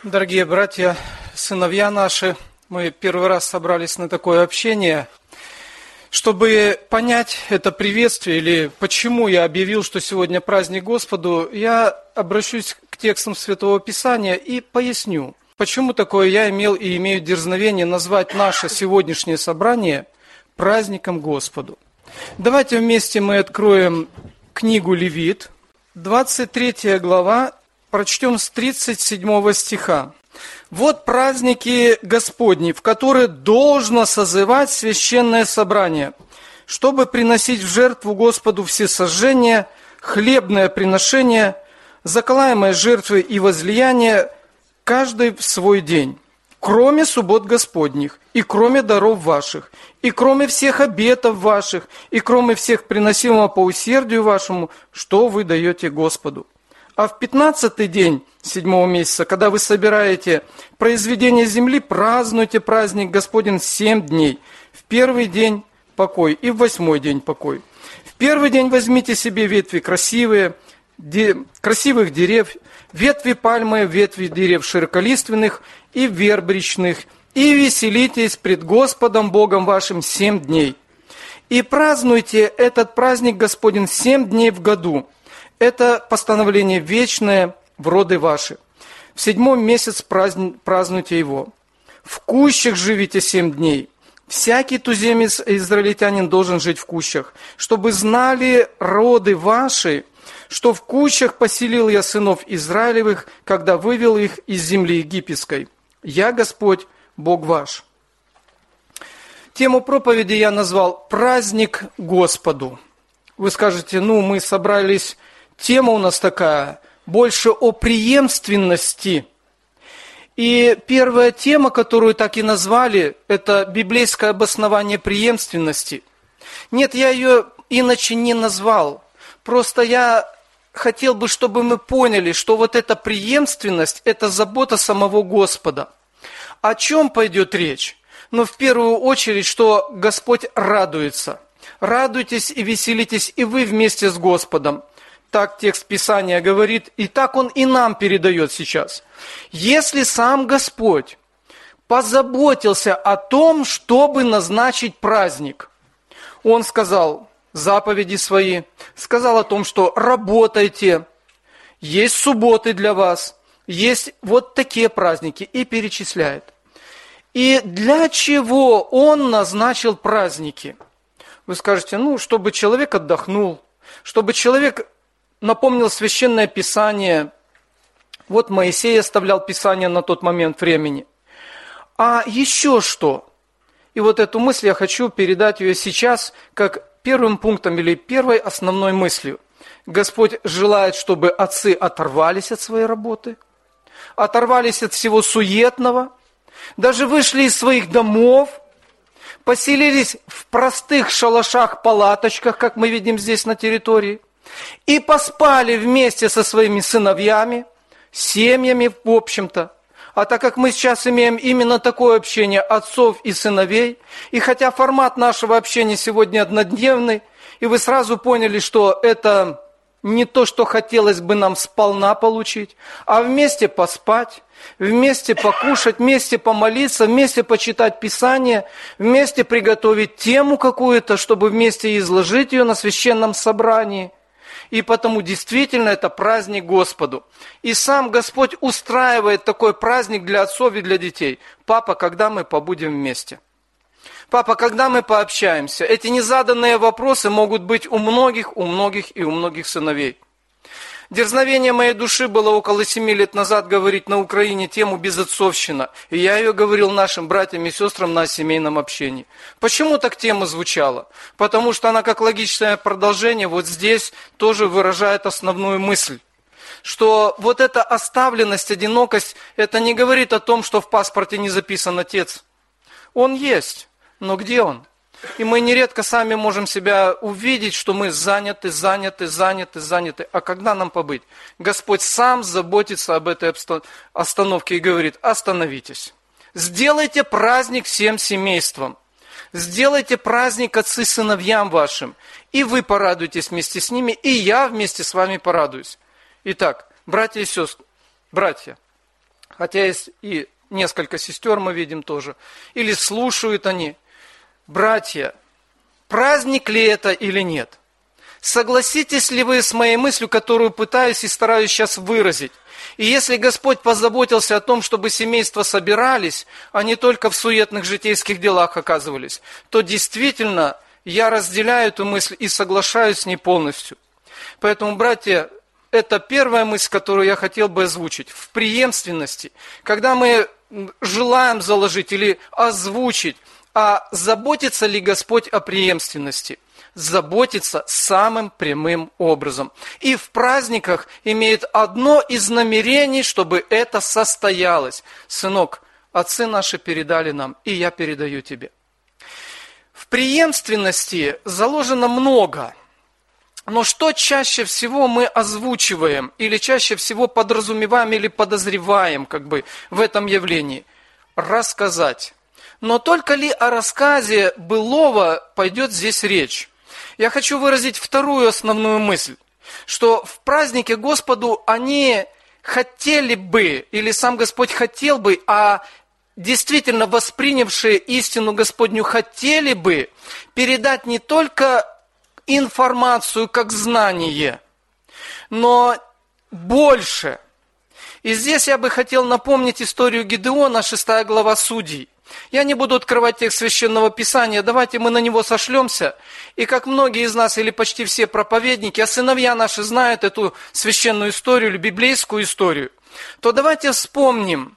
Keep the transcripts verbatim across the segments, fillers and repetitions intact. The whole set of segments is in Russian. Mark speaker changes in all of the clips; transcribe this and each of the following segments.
Speaker 1: Дорогие братья, сыновья наши, мы первый раз собрались на такое общение. Чтобы понять это приветствие или почему я объявил, что сегодня праздник Господу, я обращусь к текстам Святого Писания и поясню, почему такое я имел и имею дерзновение назвать наше сегодняшнее собрание праздником Господу. Давайте вместе мы откроем книгу Левит, двадцать третья глава, прочтем с тридцать седьмого стиха. «Вот праздники Господни, в которые должно созывать священное собрание, чтобы приносить в жертву Господу всесожжения, хлебное приношение, заколаемые жертвы и возлияние, каждый в свой день, кроме суббот Господних, и кроме даров ваших, и кроме всех обетов ваших, и кроме всех приносимого по усердию вашему, что вы даете Господу. А в пятнадцатый день седьмого месяца, когда вы собираете произведение земли, празднуйте праздник Господень семь дней. В первый день покой и в восьмой день покой. В первый день возьмите себе ветви красивые, де, красивых дерев, ветви пальмы, ветви дерев широколиственных и вербричных, и веселитесь пред Господом Богом вашим семь дней. И празднуйте этот праздник Господень семь дней в году. Это постановление вечное в роды ваши. В седьмой месяц празднуйте его. В кущах живите семь дней. Всякий туземец израильтянин должен жить в кущах, чтобы знали роды ваши, что в кущах поселил я сынов Израилевых, когда вывел их из земли египетской. Я Господь, Бог ваш». Тему проповеди я назвал «Праздник Господу». Вы скажете, ну, мы собрались... Тема у нас такая, больше о преемственности. И первая тема, которую так и назвали, это библейское обоснование преемственности. Нет, я ее иначе не назвал. Просто я хотел бы, чтобы мы поняли, что вот эта преемственность, это забота самого Господа. О чем пойдет речь? Ну, в первую очередь, что Господь радуется. Радуйтесь и веселитесь и вы вместе с Господом. Так текст Писания говорит, и так он и нам передает сейчас. Если сам Господь позаботился о том, чтобы назначить праздник, Он сказал заповеди свои, сказал о том, что работайте, есть субботы для вас, есть вот такие праздники, и перечисляет. И для чего Он назначил праздники? Вы скажете, ну, чтобы человек отдохнул, чтобы человек... напомнил Священное Писание. Вот Моисей оставлял Писание на тот момент времени. А еще что? И вот эту мысль я хочу передать ее сейчас как первым пунктом или первой основной мыслью. Господь желает, чтобы отцы оторвались от своей работы, оторвались от всего суетного, даже вышли из своих домов, поселились в простых шалашах, палаточках, как мы видим здесь на территории, и поспали вместе со своими сыновьями, семьями, в общем-то. А так как мы сейчас имеем именно такое общение отцов и сыновей, и хотя формат нашего общения сегодня однодневный, и вы сразу поняли, что это не то, что хотелось бы нам сполна получить, а вместе поспать, вместе покушать, вместе помолиться, вместе почитать Писание, вместе приготовить тему какую-то, чтобы вместе изложить ее на священном собрании. И потому действительно это праздник Господу. И сам Господь устраивает такой праздник для отцов и для детей. Папа, когда мы побудем вместе? Папа, когда мы пообщаемся? Эти незаданные вопросы могут быть у многих, у многих и у многих сыновей. Дерзновение моей души было около семи лет назад говорить на Украине тему безотцовщина. И я ее говорил нашим братьям и сестрам на семейном общении. Почему так тема звучала? Потому что она как логичное продолжение вот здесь тоже выражает основную мысль. Что вот эта оставленность, одинокость, это не говорит о том, что в паспорте не записан отец. Он есть, но где он? И мы нередко сами можем себя увидеть, что мы заняты, заняты, заняты, заняты. А когда нам побыть? Господь сам заботится об этой остановке и говорит, остановитесь. Сделайте праздник всем семействам. Сделайте праздник отцы сыновьям вашим. И вы порадуйтесь вместе с ними, и я вместе с вами порадуюсь. Итак, братья и сестры, братья, хотя есть и несколько сестер мы видим тоже, или слушают они. Братья, праздник ли это или нет? Согласитесь ли вы с моей мыслью, которую пытаюсь и стараюсь сейчас выразить? И если Господь позаботился о том, чтобы семейства собирались, а не только в суетных житейских делах оказывались, то действительно я разделяю эту мысль и соглашаюсь с ней полностью. Поэтому, братья, это первая мысль, которую я хотел бы озвучить. В преемственности, когда мы желаем заложить или озвучить, а заботится ли Господь о преемственности? Заботится самым прямым образом. И в праздниках имеет одно из намерений, чтобы это состоялось. Сынок, отцы наши передали нам, и я передаю тебе. В преемственности заложено много. Но что чаще всего мы озвучиваем, или чаще всего подразумеваем, или подозреваем как бы в этом явлении? Рассказать. Но только ли о рассказе былого пойдет здесь речь? Я хочу выразить вторую основную мысль, что в празднике Господу они хотели бы, или сам Господь хотел бы, а действительно воспринявшие истину Господню хотели бы передать не только информацию как знание, но больше. И здесь я бы хотел напомнить историю Гедеона, шестая глава Судей. Я не буду открывать текст Священного Писания, давайте мы на него сошлемся. И как многие из нас, или почти все проповедники, а сыновья наши знают эту священную историю, или библейскую историю, то давайте вспомним.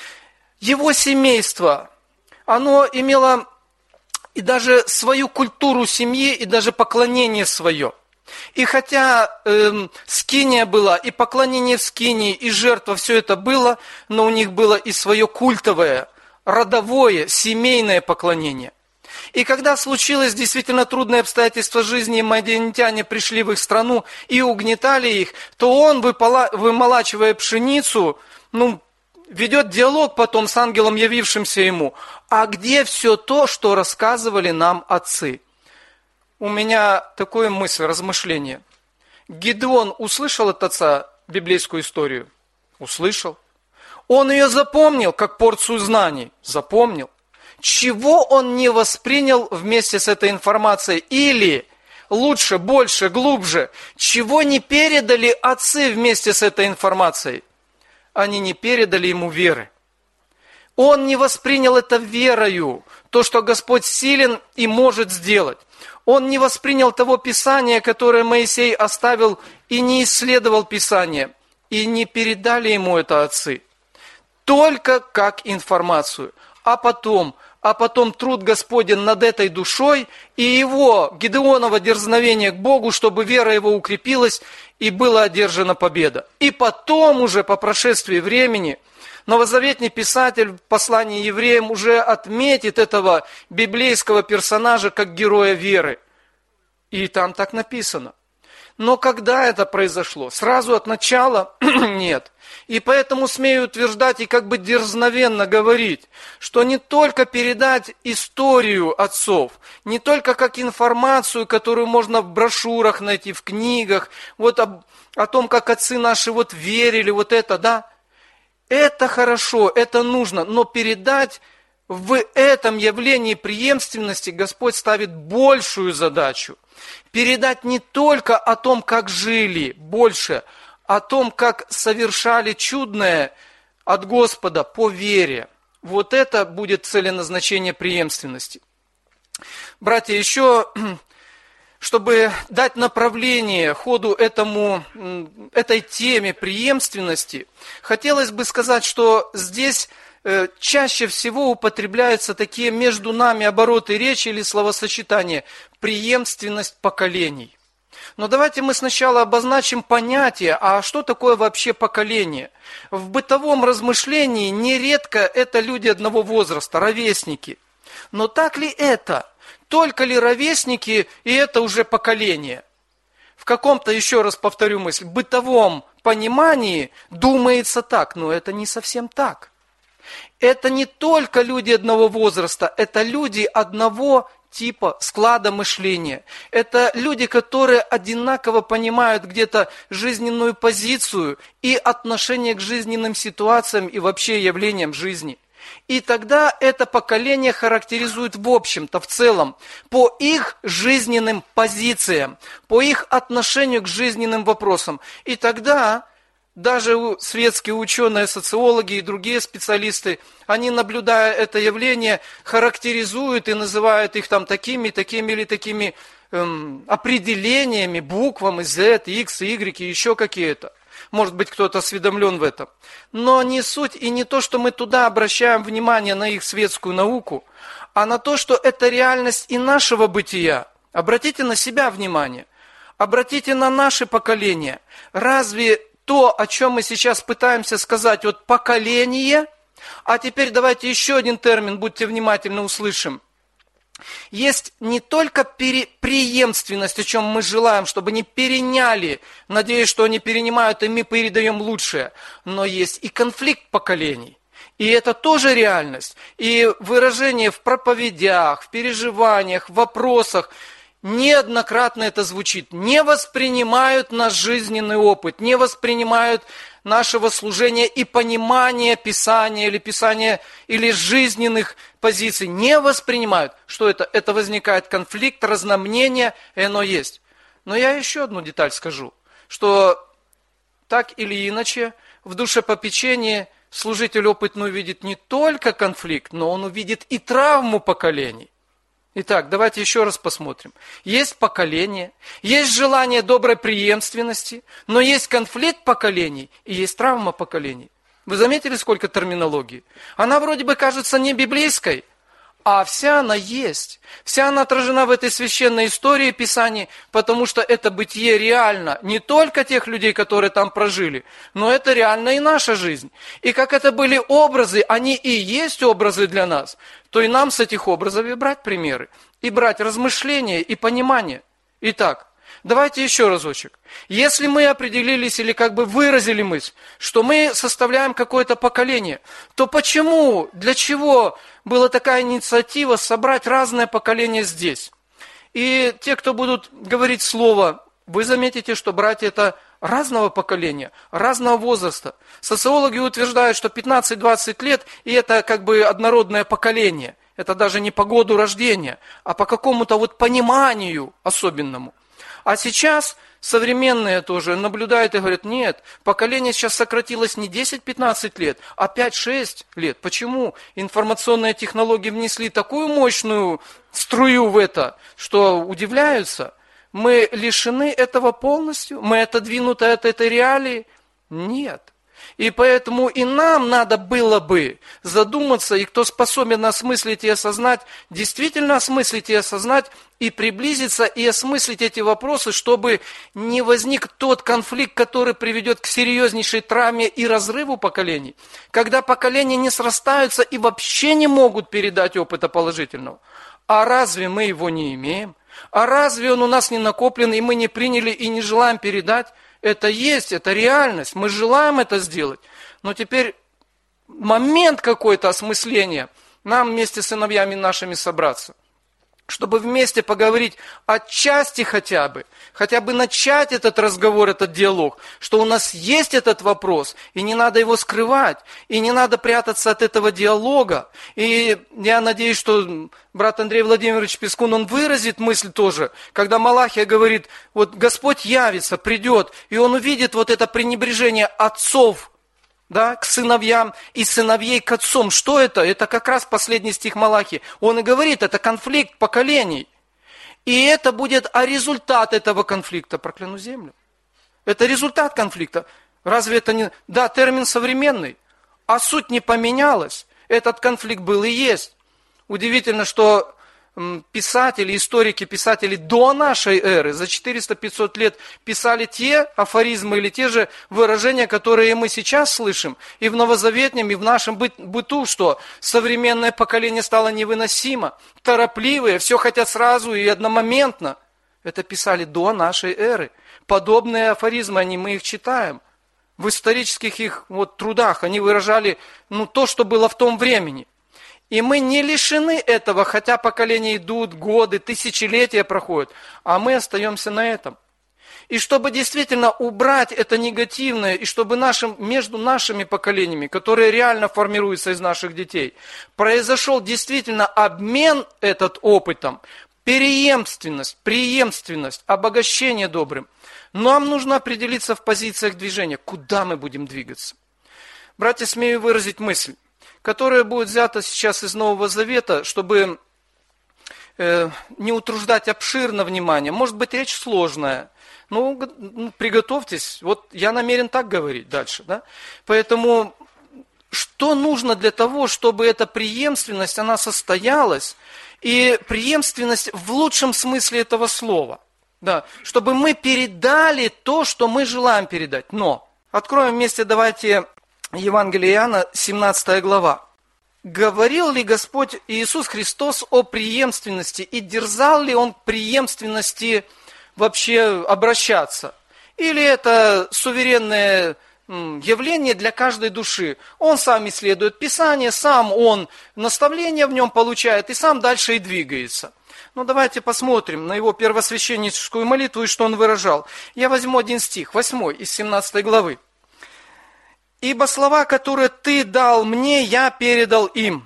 Speaker 1: Его семейство, оно имело и даже свою культуру семьи, и даже поклонение свое. И хотя э, скиния была, и поклонение в скинии, и жертва, все это было, но у них было и свое культовое, родовое, семейное поклонение. И когда случилось действительно трудное обстоятельство жизни, и мадианитяне пришли в их страну и угнетали их, то он, вымолачивая пшеницу, ну, ведет диалог потом с ангелом, явившимся ему. А где все то, что рассказывали нам отцы? У меня такая мысль, размышление. Гедеон услышал от отца библейскую историю? Услышал. Он ее запомнил, как порцию знаний. Запомнил. Чего он не воспринял вместе с этой информацией? Или, лучше, больше, глубже, чего не передали отцы вместе с этой информацией? Они не передали ему веры. Он не воспринял это верою, то, что Господь силен и может сделать. Он не воспринял того Писания, которое Моисей оставил, и не исследовал Писание. И не передали ему это отцы. Только как информацию. А потом, а потом труд Господень над этой душой и его, Гедеонова, дерзновение к Богу, чтобы вера его укрепилась и была одержана победа. И потом уже, по прошествии времени, новозаветный писатель в послании евреям уже отметит этого библейского персонажа как героя веры. И там так написано. Но когда это произошло? Сразу от начала? Нет. И поэтому смею утверждать и как бы дерзновенно говорить, что не только передать историю отцов, не только как информацию, которую можно в брошюрах найти, в книгах, вот об, о том, как отцы наши вот верили, вот это, да, это хорошо, это нужно, но передать в этом явлении преемственности Господь ставит большую задачу. Передать не только о том, как жили, больше, о том, как совершали чудное от Господа по вере. Вот это будет целеназначение преемственности. Братья, еще, чтобы дать направление ходу этому, этой теме преемственности, хотелось бы сказать, что здесь чаще всего употребляются такие между нами обороты речи или словосочетания «преемственность поколений». Но давайте мы сначала обозначим понятие, а что такое вообще поколение? В бытовом размышлении нередко это люди одного возраста, ровесники. Но так ли это? Только ли ровесники, и это уже поколение? В каком-то, еще раз повторю мысль, бытовом понимании думается так, но это не совсем так. Это не только люди одного возраста, это люди одного типа склада мышления. Это люди, которые одинаково понимают где-то жизненную позицию и отношение к жизненным ситуациям и вообще явлениям жизни. И тогда это поколение характеризует в общем-то, в целом, по их жизненным позициям, по их отношению к жизненным вопросам. И тогда даже светские ученые, социологи и другие специалисты, они, наблюдая это явление, характеризуют и называют их там такими, такими или такими эм, определениями, буквами Z, X, Y и еще какие-то. Может быть, кто-то осведомлен в этом. Но не суть и не то, что мы туда обращаем внимание на их светскую науку, а на то, что это реальность и нашего бытия. Обратите на себя внимание. Обратите на наше поколение. Разве то, о чем мы сейчас пытаемся сказать, вот поколение, а теперь давайте еще один термин, будьте внимательны, услышим. Есть не только пере- преемственность, о чем мы желаем, чтобы они переняли, надеюсь, что они перенимают, и мы передаем лучшее, но есть и конфликт поколений. И это тоже реальность. И выражение в проповедях, в переживаниях, в вопросах, неоднократно это звучит. Не воспринимают наш жизненный опыт, не воспринимают нашего служения и понимания Писания или Писания или жизненных позиций. Не воспринимают. Что это? Это возникает конфликт, разномнение, и оно есть. Но я еще одну деталь скажу, что так или иначе в душепопечении служитель опытный увидит не только конфликт, но он увидит и травму поколений. Итак, давайте еще раз посмотрим. Есть поколение, есть желание доброй преемственности, но есть конфликт поколений и есть травма поколений. Вы заметили, сколько терминологии? Она вроде бы кажется не библейской, а вся она есть. Вся она отражена в этой священной истории Писания, потому что это бытие реально не только тех людей, которые там прожили, но это реально и наша жизнь. И как это были образы, они и есть образы для нас, то и нам с этих образов и брать примеры, и брать размышления и понимание. Итак, давайте еще разочек. Если мы определились или как бы выразили мысль, что мы составляем какое-то поколение, то почему, для чего была такая инициатива собрать разное поколение здесь? И те, кто будут говорить слово, вы заметите, что братья это разного поколения, разного возраста. Социологи утверждают, что пятнадцать-двадцать лет, и это как бы однородное поколение. Это даже не по году рождения, а по какому-то вот пониманию особенному. А сейчас современные тоже наблюдают и говорят, нет, поколение сейчас сократилось не десять-пятнадцать лет, а пять-шесть лет. Почему? Информационные технологии внесли такую мощную струю в это, что удивляются. Мы лишены этого полностью? Мы отодвинуты от этой реалии? Нет. И поэтому и нам надо было бы задуматься, и кто способен осмыслить и осознать, действительно осмыслить и осознать, и приблизиться, и осмыслить эти вопросы, чтобы не возник тот конфликт, который приведет к серьезнейшей травме и разрыву поколений, когда поколения не срастаются и вообще не могут передать опыта положительного. А разве мы его не имеем? А разве он у нас не накоплен, и мы не приняли и не желаем передать? Это есть, это реальность, мы желаем это сделать. Но теперь момент какой-то осмысления, нам вместе с сыновьями нашими собраться, чтобы вместе поговорить отчасти хотя бы, хотя бы начать этот разговор, этот диалог, что у нас есть этот вопрос, и не надо его скрывать, и не надо прятаться от этого диалога. И я надеюсь, что брат Андрей Владимирович Пескун, он выразит мысль тоже, когда Малахия говорит, вот Господь явится, придет, и он увидит вот это пренебрежение отцов, да, к сыновьям и сыновей к отцам. Что это? Это как раз последний стих Малахии. Он и говорит, это конфликт поколений. И это будет, а результат этого конфликта, прокляну землю. Это результат конфликта. Разве это не... Да, термин современный, а суть не поменялась. Этот конфликт был и есть. Удивительно, что писатели, историки, писатели до нашей эры, за четыреста-пятьсот лет писали те афоризмы или те же выражения, которые мы сейчас слышим, и в новозаветнем, и в нашем быту, что современное поколение стало невыносимо, торопливые, все хотят сразу и одномоментно. Это писали до нашей эры. Подобные афоризмы, они, мы их читаем. В исторических их вот, трудах они выражали ну, то, что было в том времени. И мы не лишены этого, хотя поколения идут, годы, тысячелетия проходят, а мы остаемся на этом. И чтобы действительно убрать это негативное, и чтобы нашим, между нашими поколениями, которые реально формируются из наших детей, произошел действительно обмен этот опытом, преемственность, преемственность, обогащение добрым, нам нужно определиться в позициях движения, куда мы будем двигаться. Братья, смею выразить мысль, которая будет взята сейчас из Нового Завета, чтобы э, не утруждать обширно внимание. Может быть, речь сложная. Ну, приготовьтесь. Вот я намерен так говорить дальше. Да? Поэтому, что нужно для того, чтобы эта преемственность, она состоялась? И преемственность в лучшем смысле этого слова. Да, чтобы мы передали то, что мы желаем передать. Но, откроем вместе, давайте, Евангелие Иоанна, семнадцатая глава. Говорил ли Господь Иисус Христос о преемственности и дерзал ли Он к преемственности вообще обращаться? Или это суверенное явление для каждой души? Он сам исследует Писание, сам он наставление в нем получает и сам дальше и двигается. Ну давайте посмотрим на его первосвященническую молитву и что он выражал. Я возьму один стих, восьмой из семнадцатой главы. «Ибо слова, которые ты дал мне, я передал им.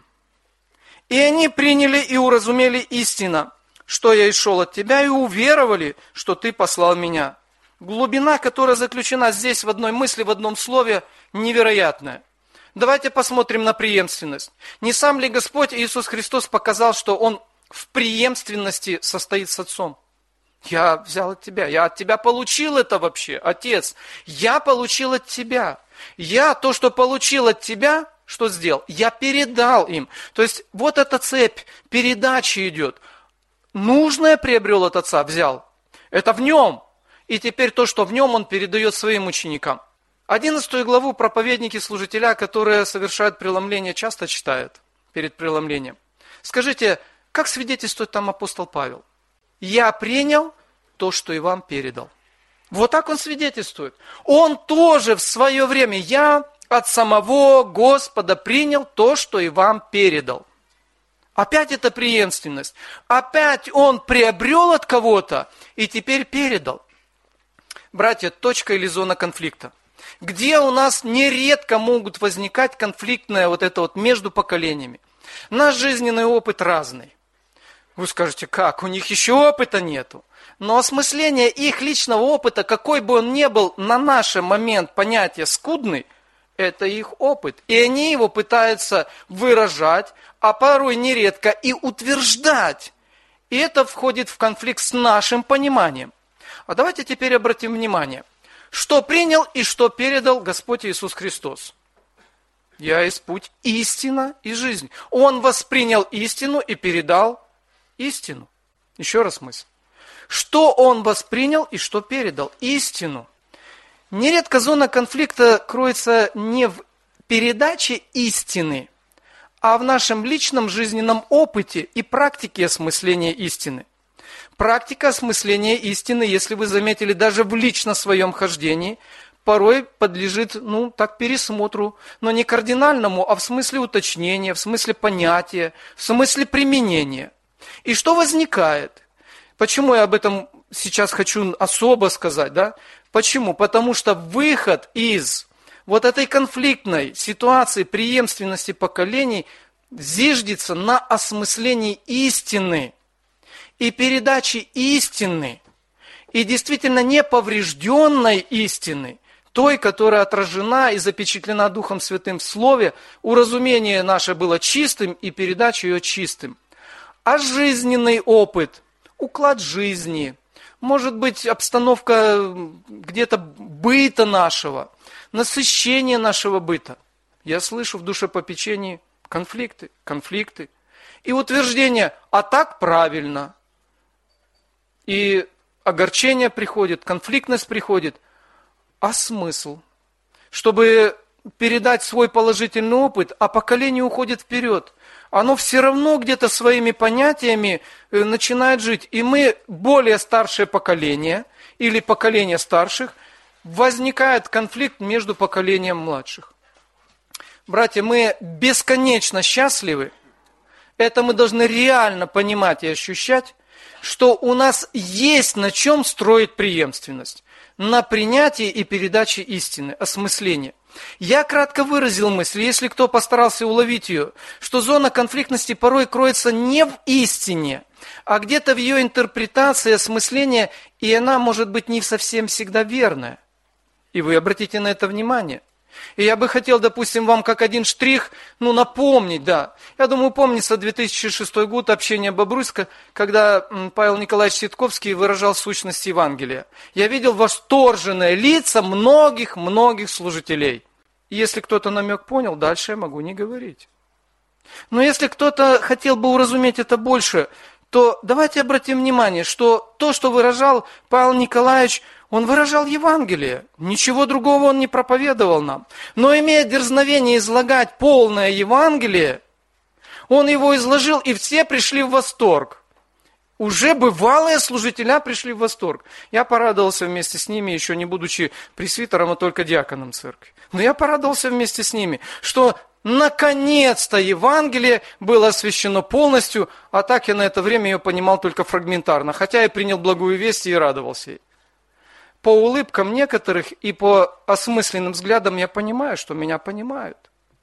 Speaker 1: И они приняли и уразумели истину, что я исшел от тебя, и уверовали, что ты послал меня». Глубина, которая заключена здесь в одной мысли, в одном слове, невероятная. Давайте посмотрим на преемственность. Не сам ли Господь Иисус Христос показал, что Он в преемственности состоит с Отцом? Я взял от тебя, я от тебя получил это вообще, Отец. Я получил от тебя. Я то, что получил от тебя, что сделал? Я передал им. То есть вот эта цепь передачи идет. Нужное приобрел от Отца, взял. Это в нем. И теперь то, что в нем, он передает своим ученикам. Одиннадцатую главу проповедники служителя, которые совершают преломление, часто читают перед преломлением. Скажите, как свидетельствует там апостол Павел? Я принял то, что и вам передал. Вот так он свидетельствует. Он тоже в свое время, я от самого Господа принял то, что и вам передал. Опять это преемственность. Опять он приобрел от кого-то и теперь передал. Братья, точка или зона конфликта. Где у нас нередко могут возникать конфликтное вот это вот между поколениями. Наш жизненный опыт разный. Вы скажете, как? У них еще опыта нету. Но осмысление их личного опыта, какой бы он ни был, на наш момент понятие скудный, это их опыт. И они его пытаются выражать, а порой нередко и утверждать. И это входит в конфликт с нашим пониманием. А давайте теперь обратим внимание, что принял и что передал Господь Иисус Христос. Я есть путь, истина и жизнь. Он воспринял истину и передал истину. Еще раз мысль. Что он воспринял и что передал? Истину. Нередко зона конфликта кроется не в передаче истины, а в нашем личном жизненном опыте и практике осмысления истины. Практика осмысления истины, если вы заметили, даже в лично своем хождении, порой подлежит, ну, так, пересмотру, но не кардинальному, а в смысле уточнения, в смысле понятия, в смысле применения. И что возникает? Почему я об этом сейчас хочу особо сказать, да? Почему? Потому что выход из вот этой конфликтной ситуации преемственности поколений зиждется на осмыслении истины и передаче истины, и действительно неповрежденной истины, той, которая отражена и запечатлена Духом Святым в Слове, уразумение наше было чистым и передача ее чистым. А жизненный опыт, уклад жизни, может быть, обстановка где-то быта нашего, насыщение нашего быта. Я слышу в душепопечении конфликты, конфликты. И утверждение, а так правильно. И огорчение приходит, конфликтность приходит. А смысл? Чтобы передать свой положительный опыт, а поколение уходит вперед. Оно все равно где-то своими понятиями начинает жить. И мы, более старшее поколение, или поколение старших, возникает конфликт между поколением младших. Братья, мы бесконечно счастливы, Это мы должны реально понимать и ощущать, что у нас есть на чем строить преемственность. На принятии и передаче истины, осмысления. Я кратко выразил мысль, если кто постарался уловить ее, что зона конфликтности порой кроется не в истине, а где-то в ее интерпретации, осмыслении, и она может быть не совсем всегда верная. И вы обратите на это внимание. И я бы хотел, допустим, вам как один штрих, ну, напомнить, да. Я думаю, помнится две тысячи шестой год, общение Бобруйска, когда Павел Николаевич Ситковский выражал сущность Евангелия. Я видел восторженные лица многих-многих служителей. И если кто-то намек понял, дальше я могу не говорить. Но если кто-то хотел бы уразуметь это больше, то давайте обратим внимание, что то, что выражал Павел Николаевич, он выражал Евангелие. Ничего другого он не проповедовал нам. Но имея дерзновение излагать полное Евангелие, он его изложил, и все пришли в восторг. Уже бывалые служителя пришли в восторг. Я порадовался вместе с ними, еще не будучи пресвитером, а только диаконом церкви. Но я порадовался вместе с ними, что наконец-то Евангелие было освящено полностью, а так я на это время ее понимал только фрагментарно, хотя и принял благую весть и радовался ей. По улыбкам некоторых и по осмысленным взглядам я понимаю, что меня понимают.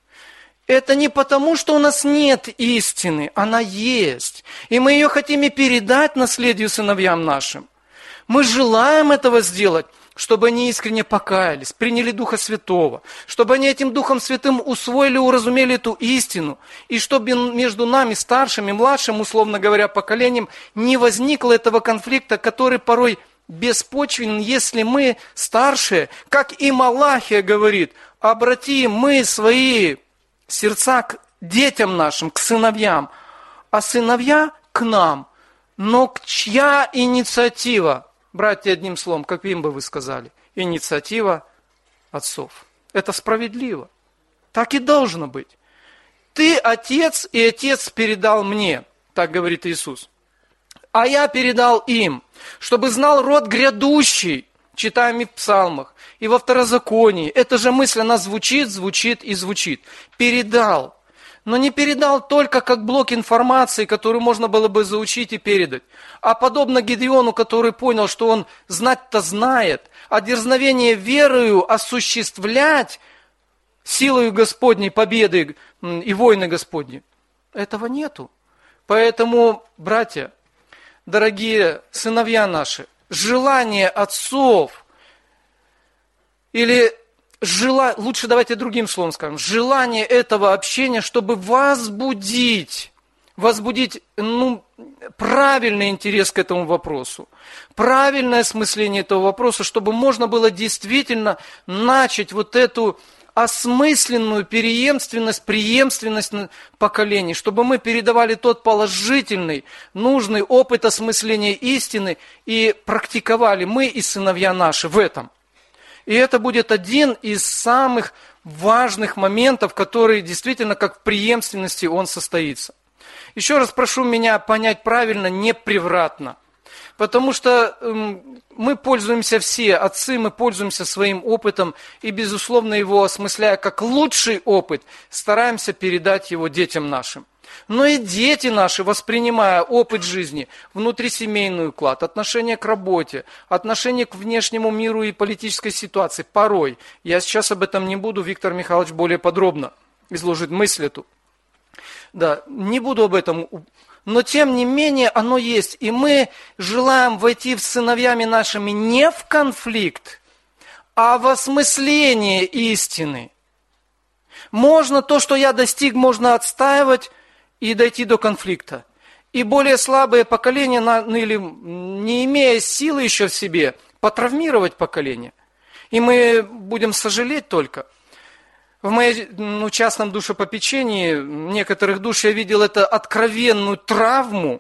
Speaker 1: Это не потому, что у нас нет истины, она есть. И мы ее хотим и передать наследию сыновьям нашим. Мы желаем этого сделать, чтобы они искренне покаялись, приняли Духа Святого, чтобы они этим Духом Святым усвоили, уразумели эту истину, и чтобы между нами, старшим и младшим, условно говоря, поколением, не возникло этого конфликта, который порой беспочвенен, если мы старшие, как и Малахия говорит, обратим мы свои сердца к детям нашим, к сыновьям, а сыновья к нам. Но чья инициатива? Братья, одним словом, каким бы вы сказали? Инициатива отцов. Это справедливо. Так и должно быть. Ты отец, и отец передал мне, так говорит Иисус. А я передал им, чтобы знал род грядущий, читаем и в псалмах, и во второзаконии. Эта же мысль, она звучит, звучит и звучит. Передал. Но не передал только как блок информации, которую можно было бы заучить и передать. А подобно Гедеону, который понял, что он знать-то знает, а дерзновение верою осуществлять силою Господней победы и войны Господни. Этого нету. Поэтому, братья, дорогие сыновья наши, желание отцов, или жела... лучше давайте другим словом скажем, желание этого общения, чтобы возбудить, возбудить ну, правильный интерес к этому вопросу, правильное осмысление этого вопроса, чтобы можно было действительно начать вот эту осмысленную преемственность, преемственность поколений, чтобы мы передавали тот положительный, нужный опыт осмысления истины и практиковали мы и сыновья наши в этом. И это будет один из самых важных моментов, который действительно как в преемственности он состоится. Еще раз прошу меня понять правильно, не превратно. Потому что эм, мы пользуемся все, отцы, мы пользуемся своим опытом и, безусловно, его осмысляя как лучший опыт, стараемся передать его детям нашим. Но и дети наши, воспринимая опыт жизни, внутрисемейный уклад, отношение к работе, отношение к внешнему миру и политической ситуации, порой, я сейчас об этом не буду, Виктор Михайлович более подробно изложит мысль эту. Да, не буду об этом. Но тем не менее оно есть. И мы желаем войти с сыновьями нашими не в конфликт, а в осмысление истины. Можно то, что я достиг, можно отстаивать и дойти до конфликта. И более слабые поколения, или не имея силы еще в себе, потравмировать поколение. И мы будем сожалеть только. В моем ну, частном душепопечении некоторых душ я видел это откровенную травму,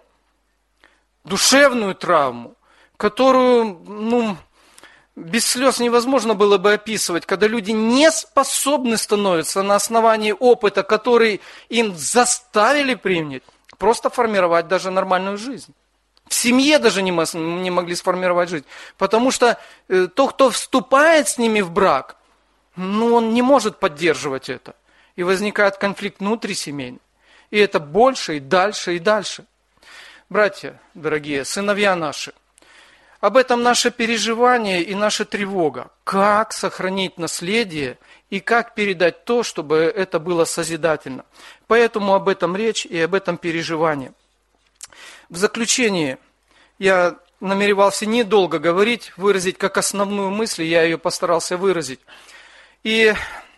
Speaker 1: душевную травму, которую ну, без слез невозможно было бы описывать, когда люди не способны становятся на основании опыта, который им заставили принять, просто формировать даже нормальную жизнь. В семье даже не могли сформировать жизнь, потому что тот, кто вступает с ними в брак, ну, он не может поддерживать это. И возникает конфликт внутрисемейный. И это больше, и дальше, и дальше. Братья, дорогие, сыновья наши, об этом наше переживание и наша тревога. Как сохранить наследие и как передать то, чтобы это было созидательно. Поэтому об этом речь и об этом переживании. В заключение я намеревался недолго говорить, выразить как основную мысль, я ее постарался выразить. И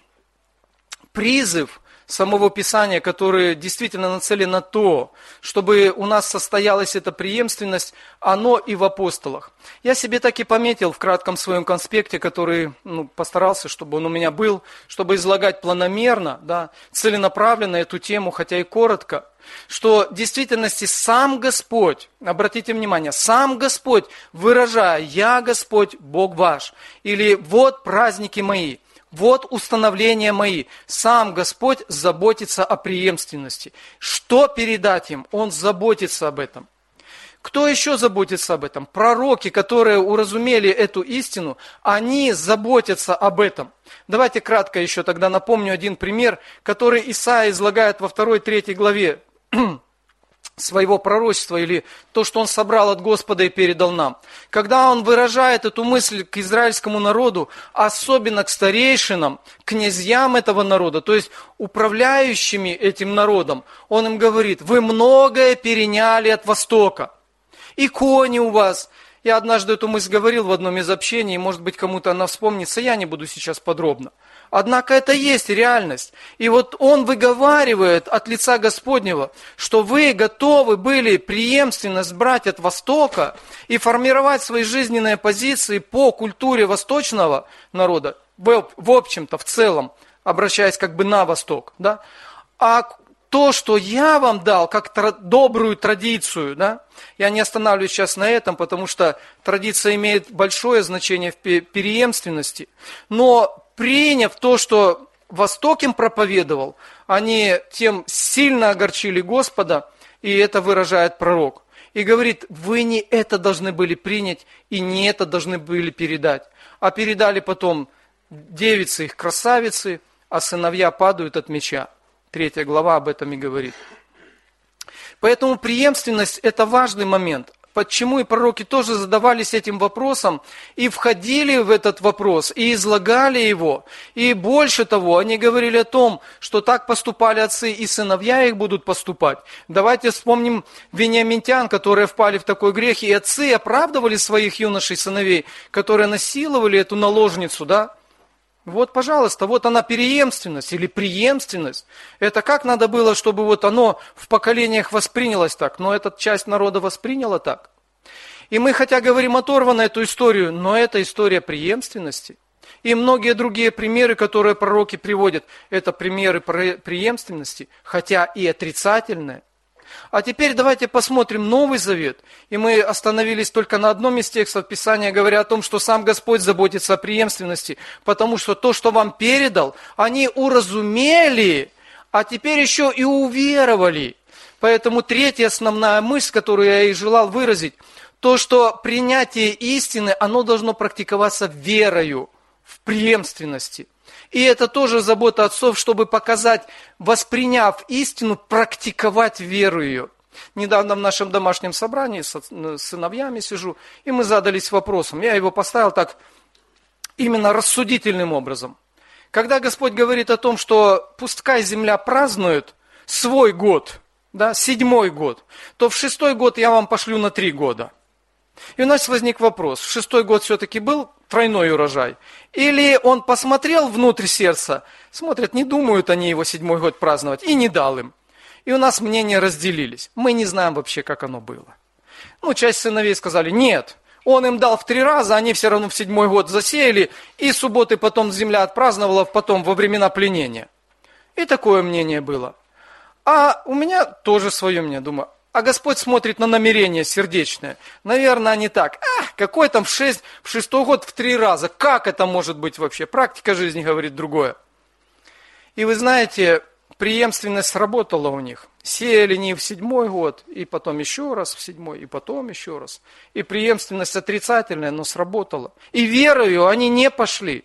Speaker 1: призыв самого Писания, который действительно нацелен на то, чтобы у нас состоялась эта преемственность, оно и в апостолах. Я себе так и пометил в кратком своем конспекте, который ну, постарался, чтобы он у меня был, чтобы излагать планомерно, да, целенаправленно эту тему, хотя и коротко, что в действительности сам Господь, обратите внимание, сам Господь, выражая «Я Господь, Бог ваш», или «Вот праздники мои», вот установления мои. Сам Господь заботится о преемственности. Что передать им? Он заботится об этом. Кто еще заботится об этом? Пророки, которые уразумели эту истину, они заботятся об этом. Давайте кратко еще тогда напомню один пример, который Исаия излагает во второй-третьей главе своего пророчества, или то, что он собрал от Господа и передал нам. Когда он выражает эту мысль к израильскому народу, особенно к старейшинам, князьям этого народа, то есть управляющими этим народом, он им говорит: вы многое переняли от Востока, и кони у вас. Я однажды эту мысль говорил в одном из общений, может быть, кому-то она вспомнится, я не буду сейчас подробно. Однако это есть реальность. И вот он выговаривает от лица Господнего, что вы готовы были преемственность брать от Востока и формировать свои жизненные позиции по культуре восточного народа, в, в общем-то, в целом, обращаясь как бы на Восток. Да? А то, что я вам дал, как тр- добрую традицию, да, я не останавливаюсь сейчас на этом, потому что традиция имеет большое значение в преемственности, но приняв то, что Восток им проповедовал, они тем сильно огорчили Господа, и это выражает пророк. И говорит: вы не это должны были принять, и не это должны были передать, а передали потом девицы их красавицы, а сыновья падают от меча. Третья глава об этом и говорит. Поэтому преемственность – это важный момент. Почему и пророки тоже задавались этим вопросом и входили в этот вопрос, и излагали его. И больше того, они говорили о том, что так поступали отцы, и сыновья их будут поступать. Давайте вспомним вениаминтян, которые впали в такой грех, и отцы оправдывали своих юношей сыновей, которые насиловали эту наложницу, да? Вот, пожалуйста, вот она преемственность или преемственность. Это как надо было, чтобы вот оно в поколениях воспринялось так, но эта часть народа восприняла так. И мы, хотя говорим оторванно эту историю, но это история преемственности. И многие другие примеры, которые пророки приводят, это примеры преемственности, хотя и отрицательные. А теперь давайте посмотрим Новый Завет. И мы остановились только на одном из текстов Писания, говоря о том, что сам Господь заботится о преемственности, потому что то, что вам передал, они уразумели, а теперь еще и уверовали. Поэтому третья основная мысль, которую я и желал выразить, то, что принятие истины, оно должно практиковаться верою, в преемственности. И это тоже забота отцов, чтобы показать, восприняв истину, практиковать веру ее. Недавно в нашем домашнем собрании с сыновьями сижу, и мы задались вопросом. Я его поставил так, именно рассудительным образом. Когда Господь говорит о том, что пускай земля празднует свой год, да, седьмой год, то в шестой год я вам пошлю на три года. И у нас возник вопрос, в шестой год все-таки был тройной урожай? Или он посмотрел внутрь сердца, смотрят, не думают они его седьмой год праздновать, и не дал им. И у нас мнения разделились. Мы не знаем вообще, как оно было. Ну, часть сыновей сказали, нет, он им дал в три раза, они все равно в седьмой год засеяли, и субботы потом земля отпраздновала потом во времена пленения. И такое мнение было. А у меня тоже свое мнение, думаю. А Господь смотрит на намерение сердечное. Наверное, они так. А, какой там в, шесть, в шестой год в три раза? Как это может быть вообще? Практика жизни говорит другое. И вы знаете, преемственность сработала у них. Сеяли не в седьмой год, и потом еще раз в седьмой, и потом еще раз. И преемственность отрицательная, но сработала. И верою они не пошли.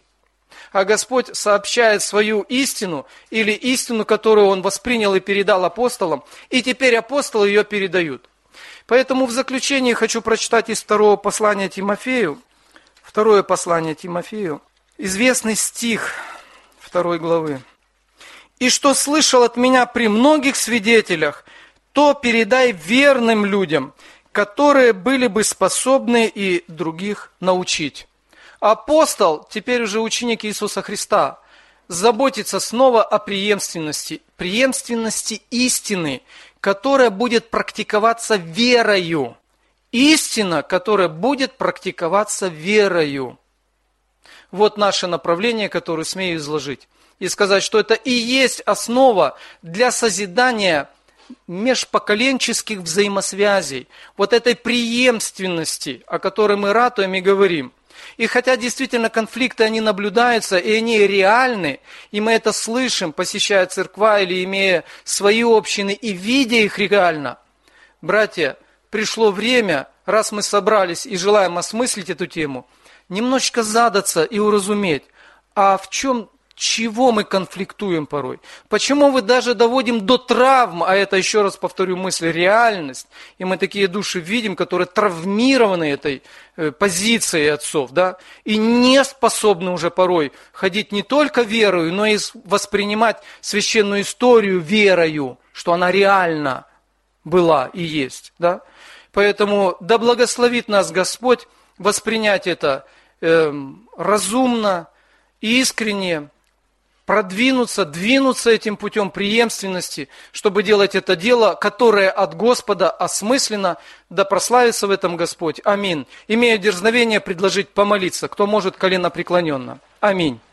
Speaker 1: а Господь сообщает свою истину или истину, которую Он воспринял и передал апостолам, и теперь апостолы ее передают. Поэтому в заключение хочу прочитать из второго послания Тимофею, второе послание Тимофею, известный стих второй главы. «И что слышал от меня при многих свидетелях, то передай верным людям, которые были бы способны и других научить». Апостол, теперь уже ученик Иисуса Христа, заботится снова о преемственности, преемственности истины, которая будет практиковаться верою. Истина, которая будет практиковаться верою. Вот наше направление, которое смею изложить. И сказать, что это и есть основа для созидания межпоколенческих взаимосвязей, вот этой преемственности, о которой мы ратуем и говорим. И хотя действительно конфликты, они наблюдаются, и они реальны, и мы это слышим, посещая церква или имея свои общины и видя их реально, братья, пришло время, раз мы собрались и желаем осмыслить эту тему, немножечко задаться и уразуметь, а в чем, чего мы конфликтуем порой? Почему мы даже доводим до травм, а это, еще раз повторю мысль, реальность, и мы такие души видим, которые травмированы этой э, позицией отцов, да, и не способны уже порой ходить не только верою, но и воспринимать священную историю верою, что она реально была и есть, да. Поэтому да благословит нас Господь воспринять это э, разумно, искренне, продвинуться, двинуться этим путем преемственности, чтобы делать это дело, которое от Господа осмысленно, да прославится в этом Господь. Аминь. Имею дерзновение предложить помолиться, кто может коленопреклоненно. Аминь.